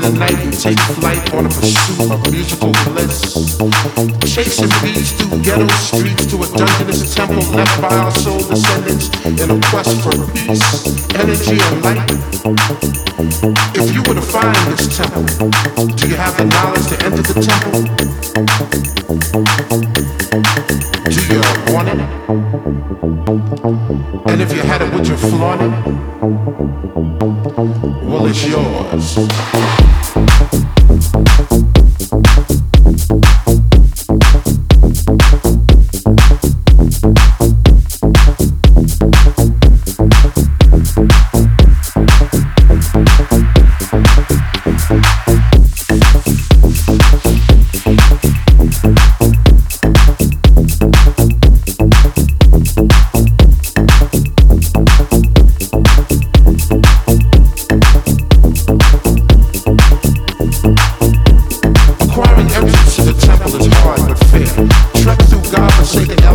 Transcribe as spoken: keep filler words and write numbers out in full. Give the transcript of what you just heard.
the night and take flight on a pursuit of musical bliss. Chasing beats through ghetto streets to a dungeonous temple left by our soul descendants in a quest for peace, energy, and light. If you were to find this temple, do you have the knowledge to enter the temple? Do you want it? And if you had it, would you flaunt it? Well, it's yours. Say the